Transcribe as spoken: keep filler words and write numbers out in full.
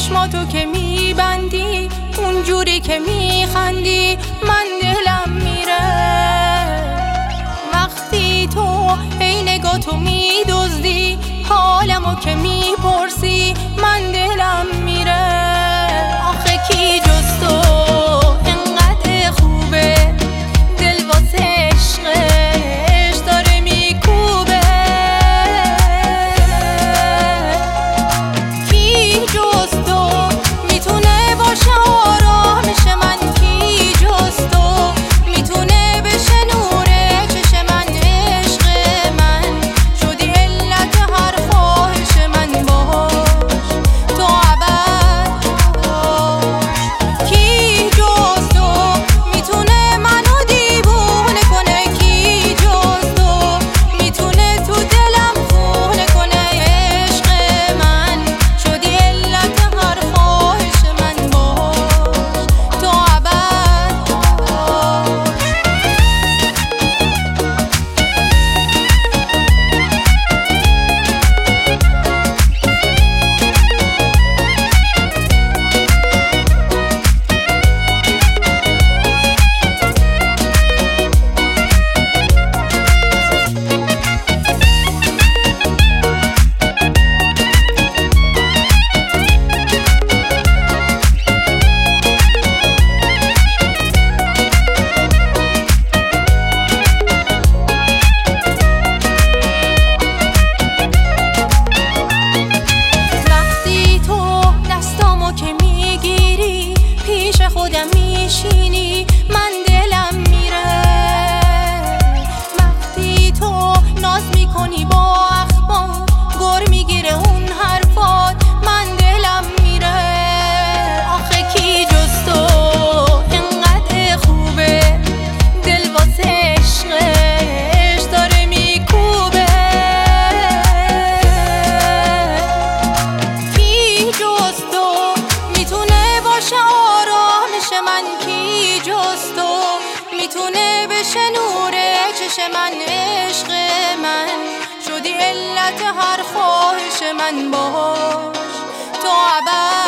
چشماتو که میبندی، اونجوری که میخندی، من دلم میره. وقتی تو ای نگاتو میدزدی، حالمو که میپرسی، من دلم میره. آخه کی جز تو انقدر خوبه، دل واسه عشقش داره میکوبه. کی جز تو میتونه باشه آرامش من، کی جز تو میتونه بشه نور چش من. عشق من شدی علت هر خواهش من، باش تو ابد باش. کی جز تو میتونه منو دیوونه کنه، کی جز تو میتونه تو دلم خونه کنه. عشق من شدی علت هر خواهش من، باش تو ابد باش. وقتی تو دستامو که میگیری، پیش خودم میشینی، من دلم میره. وقتی تو ناز میکنی با اخبار، گر میگیره اون حرفات، من دلم میره. آخه کی جز تو انقدر خوبه، دل واسه عشقش داره میکوبه. کی جز تو میتونه باشه آرامش من، کی جز تو میتونه بشه نور چش من. عشق من شدی علت هر خواهش من، باش تو ابد